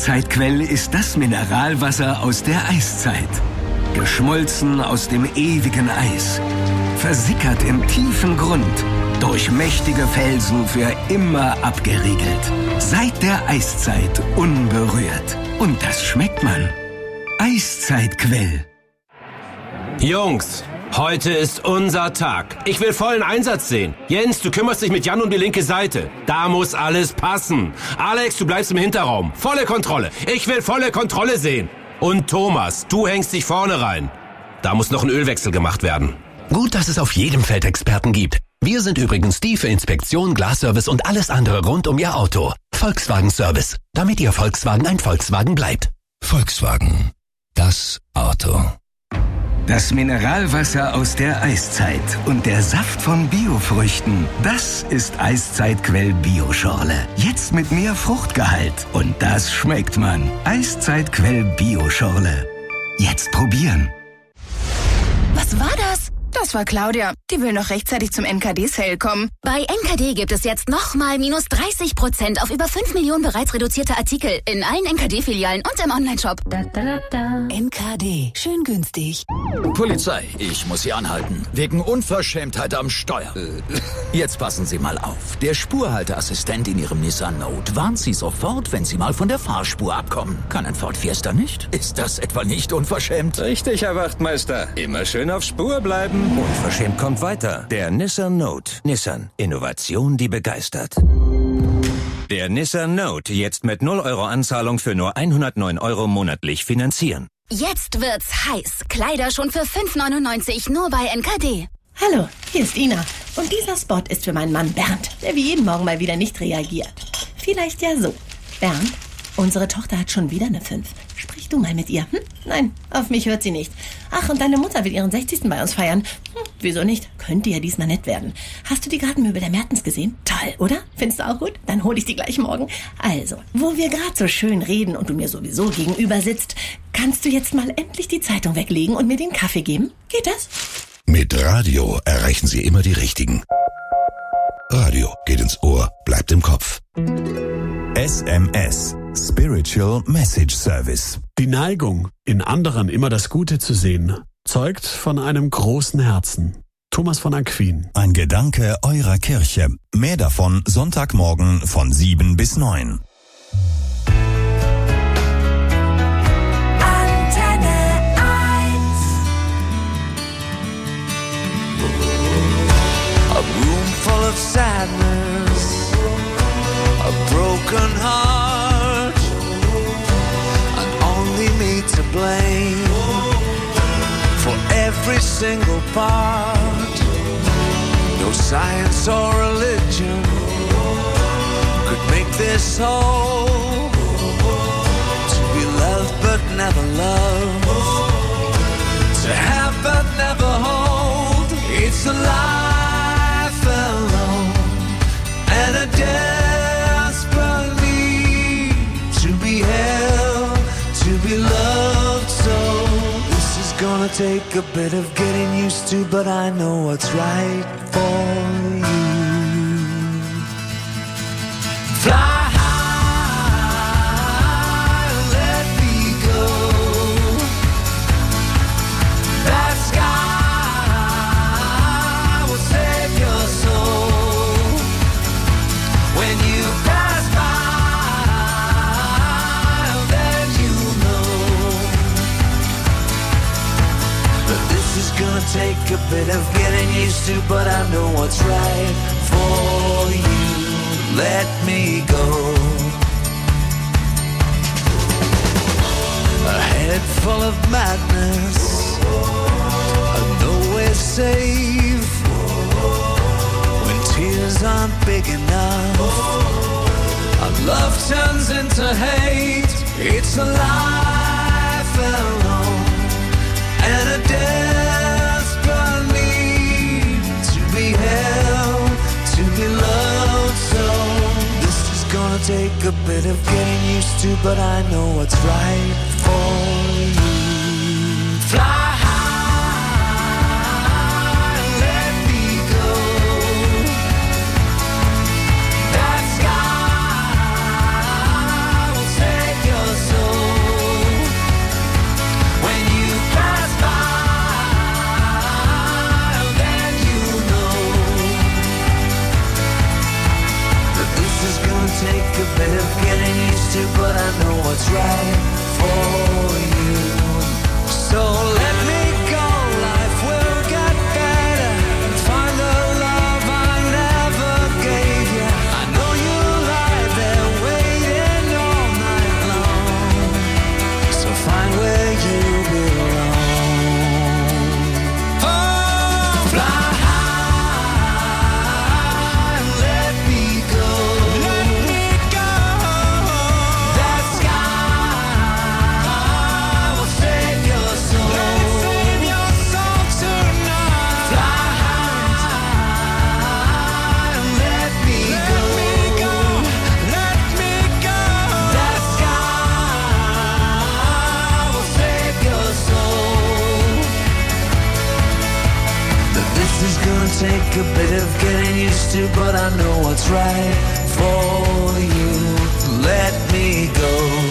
Eiszeitquell ist das Mineralwasser aus der Eiszeit. Geschmolzen aus dem ewigen Eis. Versickert im tiefen Grund. Durch mächtige Felsen für immer abgeriegelt. Seit der Eiszeit unberührt. Und das schmeckt man. Eiszeitquell. Jungs, heute ist unser Tag. Ich will vollen Einsatz sehen. Jens, du kümmerst dich mit Jan um die linke Seite. Da muss alles passen. Alex, du bleibst im Hinterraum. Volle Kontrolle. Ich will volle Kontrolle sehen. Und Thomas, du hängst dich vorne rein. Da muss noch ein Ölwechsel gemacht werden. Gut, dass es auf jedem Feld Experten gibt. Wir sind übrigens die für Inspektion, Glasservice und alles andere rund um Ihr Auto. Volkswagen Service. Damit Ihr Volkswagen ein Volkswagen bleibt. Volkswagen. Das Auto. Das Mineralwasser aus der Eiszeit und der Saft von Biofrüchten, das ist Eiszeitquell Bioschorle. Jetzt mit mehr Fruchtgehalt. Und das schmeckt man. Eiszeitquell Bioschorle. Jetzt probieren. Was war das? Das war Claudia. Die will noch rechtzeitig zum NKD-Sale kommen. Bei NKD gibt es jetzt nochmal minus 30% auf über 5 Millionen bereits reduzierte Artikel in allen NKD-Filialen und im Onlineshop. NKD. Schön günstig. Polizei, ich muss Sie anhalten. Wegen Unverschämtheit am Steuer. Jetzt passen Sie mal auf. Der Spurhalteassistent in Ihrem Nissan Note warnt Sie sofort, wenn Sie mal von der Fahrspur abkommen. Kann ein Ford Fiesta nicht? Ist das etwa nicht unverschämt? Richtig, Herr Wachtmeister. Immer schön auf Spur bleiben. Unverschämt kommt weiter. Der Nissan Note. Nissan. Innovation, die begeistert. Der Nissan Note jetzt mit 0 € Anzahlung für nur 109 € monatlich finanzieren. Jetzt wird's heiß. Kleider schon für 5,99 nur bei NKD. Hallo, hier ist Ina. Und dieser Spot ist für meinen Mann Bernd, der wie jeden Morgen mal wieder nicht reagiert. Vielleicht ja so. Bernd, unsere Tochter hat schon wieder eine 5. Sprich du mal mit ihr. Nein, auf mich hört sie nicht. Ach, und deine Mutter will ihren 60. bei uns feiern. Wieso nicht? Könnte ja diesmal nett werden. Hast du die Gartenmöbel der Mertens gesehen? Toll, oder? Findest du auch gut? Dann hol ich die gleich morgen. Also, wo wir gerade so schön reden und du mir sowieso gegenüber sitzt, kannst du jetzt mal endlich die Zeitung weglegen und mir den Kaffee geben? Geht das? Mit Radio erreichen Sie immer die Richtigen. Radio geht ins Ohr, bleibt im Kopf. SMS. Spiritual Message Service. Die Neigung, in anderen immer das Gute zu sehen, zeugt von einem großen Herzen. Thomas von Aquin. Ein Gedanke eurer Kirche. Mehr davon Sonntagmorgen von 7 bis 9. Antenne 1. A room full of sadness, a broken heart, and only me to blame for every single part. No science or religion could make this whole. To be loved but never loved, to have but never hold. It's a life alone and a desperate need to be held, to be loved. So this is gonna take a bit of getting used to, but I know what's right for you. Fly take a bit of getting used to, but I know what's right for you. Let me go. A head full of madness, a nowhere safe. When tears aren't big enough, and love turns into hate. It's a life alone and a desperate need to be held, to be loved. So this is gonna take a bit of getting used to, but I know what's right for you. Fly your take a bit of getting used to, but I know what's right for you. Let me go.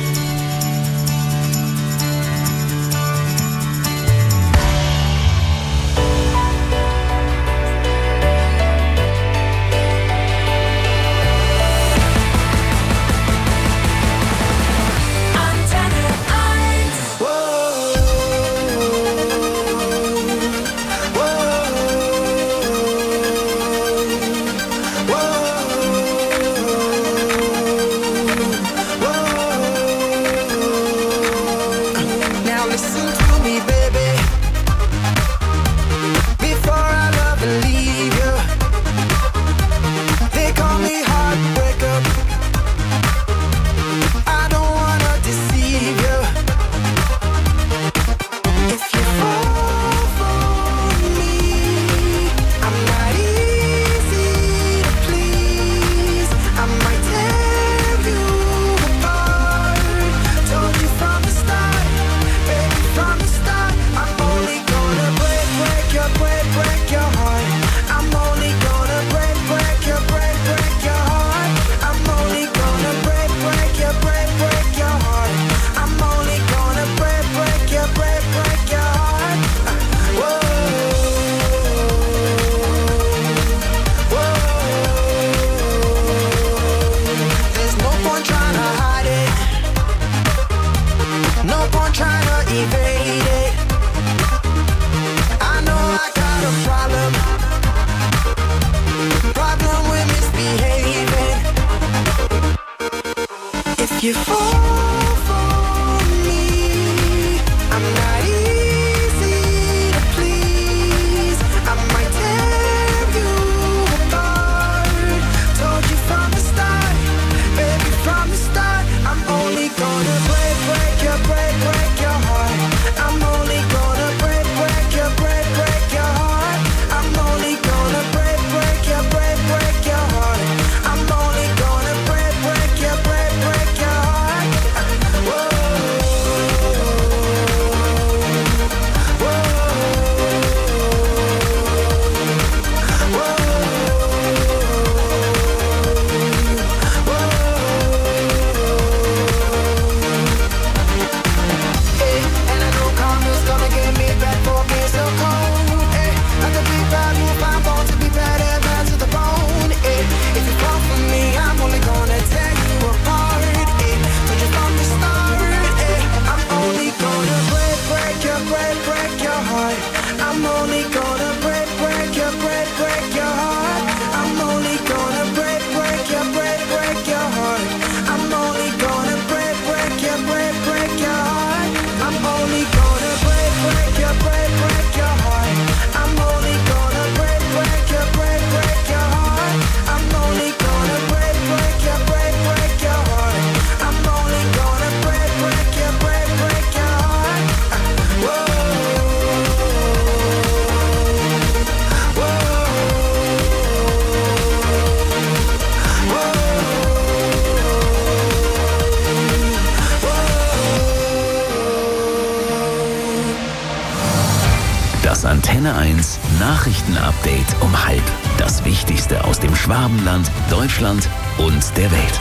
Antenne 1 Nachrichtenupdate um 12:30. Das Wichtigste aus dem Schwabenland, Deutschland und der Welt.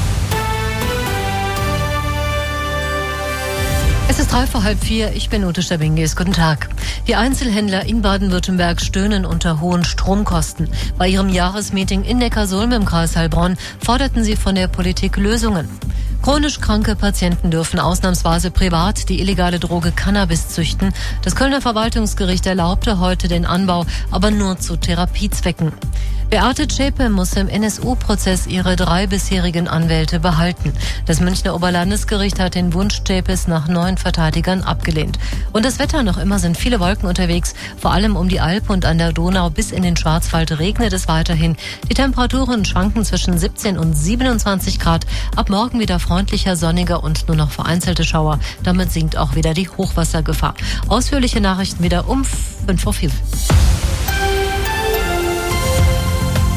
Es ist 3:03, ich bin Ute Stabingis. Guten Tag. Die Einzelhändler in Baden-Württemberg stöhnen unter hohen Stromkosten. Bei ihrem Jahresmeeting in Neckarsulm im Kreis Heilbronn forderten sie von der Politik Lösungen. Chronisch kranke Patienten dürfen ausnahmsweise privat die illegale Droge Cannabis züchten. Das Kölner Verwaltungsgericht erlaubte heute den Anbau, aber nur zu Therapiezwecken. Beate Zschäpe muss im NSU-Prozess ihre 3 bisherigen Anwälte behalten. Das Münchner Oberlandesgericht hat den Wunsch Zschäpes nach 9 Verteidigern abgelehnt. Und das Wetter: noch immer sind viele Wolken unterwegs. Vor allem um die Alp und an der Donau bis in den Schwarzwald regnet es weiterhin. Die Temperaturen schwanken zwischen 17 und 27 Grad. Ab morgen wieder freundlicher, sonniger und nur noch vereinzelte Schauer. Damit sinkt auch wieder die Hochwassergefahr. Ausführliche Nachrichten wieder um 5:05.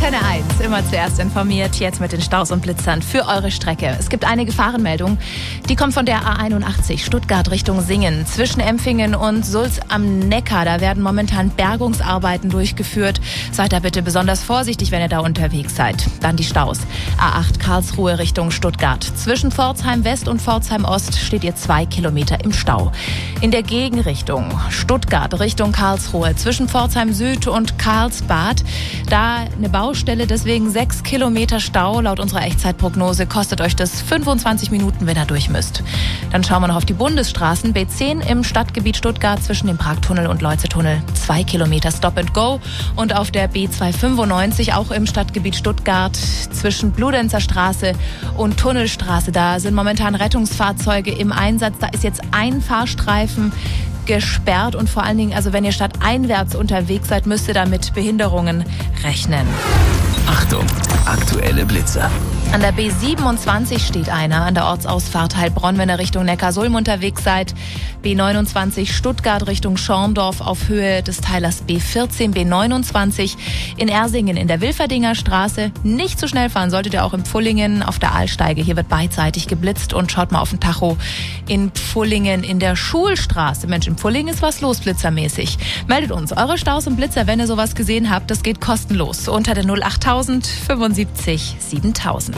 Antenne 1, immer zuerst informiert, jetzt mit den Staus und Blitzern für eure Strecke. Es gibt eine Gefahrenmeldung, die kommt von der A81 Stuttgart Richtung Singen. Zwischen Empfingen und Sulz am Neckar, da werden momentan Bergungsarbeiten durchgeführt. Seid da bitte besonders vorsichtig, wenn ihr da unterwegs seid. Dann die Staus. A8 Karlsruhe Richtung Stuttgart. Zwischen Pforzheim West und Pforzheim Ost steht ihr 2 Kilometer im Stau. In der Gegenrichtung Stuttgart Richtung Karlsruhe. Zwischen Pforzheim Süd und Karlsbad, da eine Baustelle, deswegen 6 Kilometer Stau. Laut unserer Echtzeitprognose kostet euch das 25 Minuten, wenn ihr durch müsst. Dann schauen wir noch auf die Bundesstraßen. B10 im Stadtgebiet Stuttgart zwischen dem Parktunnel und Leutze-Tunnel 2 Kilometer Stop and Go. Und auf der B295 auch im Stadtgebiet Stuttgart zwischen Bludenzer Straße und Tunnelstraße. Da sind momentan Rettungsfahrzeuge im Einsatz. Da ist jetzt ein Fahrstreifen gesperrt und vor allen Dingen, also wenn ihr stadteinwärts unterwegs seid, müsst ihr da mit Behinderungen rechnen. Achtung, aktuelle Blitzer. An der B27 steht einer, an der Ortsausfahrt Heilbronn, wenn ihr Richtung Neckarsulm unterwegs seid. B29 Stuttgart Richtung Schorndorf auf Höhe des Teilers B14, B29 in Ersingen in der Wilferdinger Straße. Nicht zu schnell fahren solltet ihr auch in Pfullingen auf der Aalsteige. Hier wird beidseitig geblitzt und schaut mal auf den Tacho in Pfullingen in der Schulstraße. Mensch, in Pfullingen ist was los blitzermäßig. Meldet uns eure Staus und Blitzer, wenn ihr sowas gesehen habt. Das geht kostenlos unter der 08000 75 7000.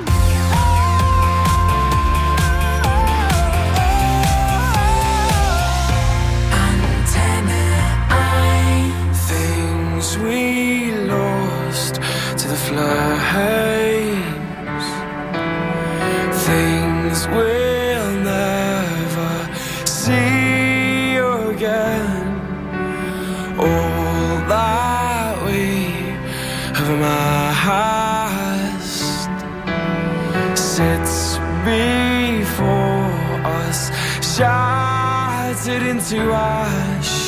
We lost to the flames, things we'll never see again. All that we have amassed sits before us, shattered into ash.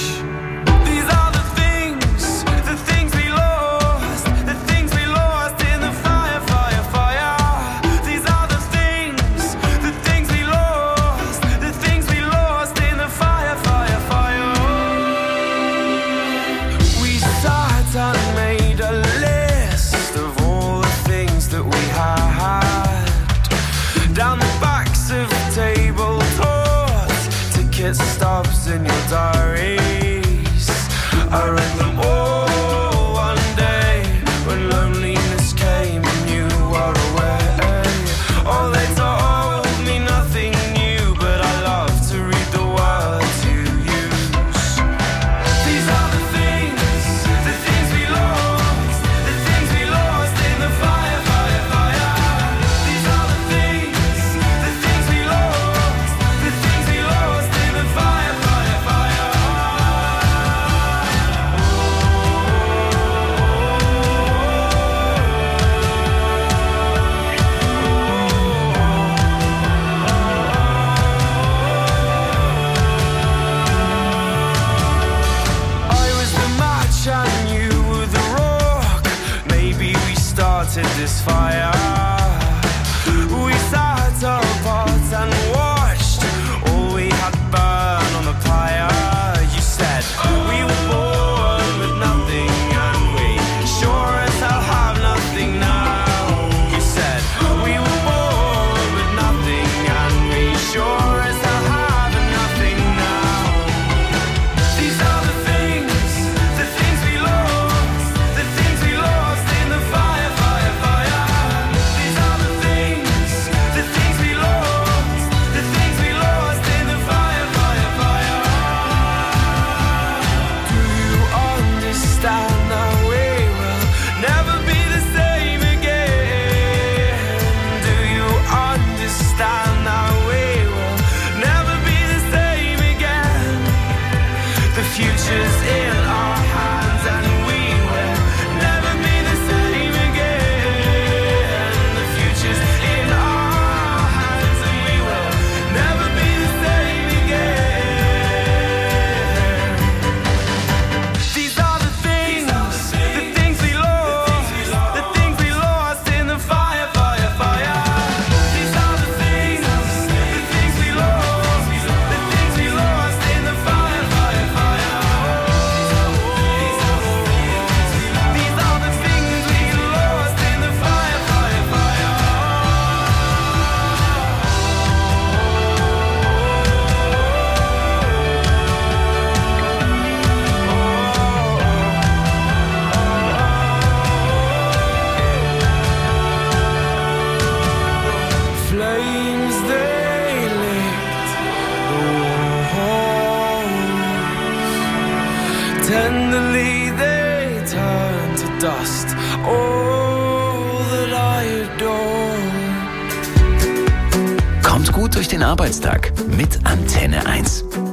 Stops in your diaries. I read them all one day when loneliness came and you were away. Oh, they told me nothing new, but I love to read the words you use. These are the things we lost, the things we lost in the fire, fire, fire. These are the things we lost, the things we lost in the fire, fire, fire. I was the match and you were the rock. Maybe we started this fire. We sat apart and watched all we had burn on the pyre. You said we were born with nothing and we sure as hell have nothing now. You said we were born with nothing and we sure as hell have nothing now. These are the things we lost, the things we lost in the fire, fire, fire. Tenderly they turn to dust. All that I adore. Kommt gut durch den Arbeitstag mit Antenne 1.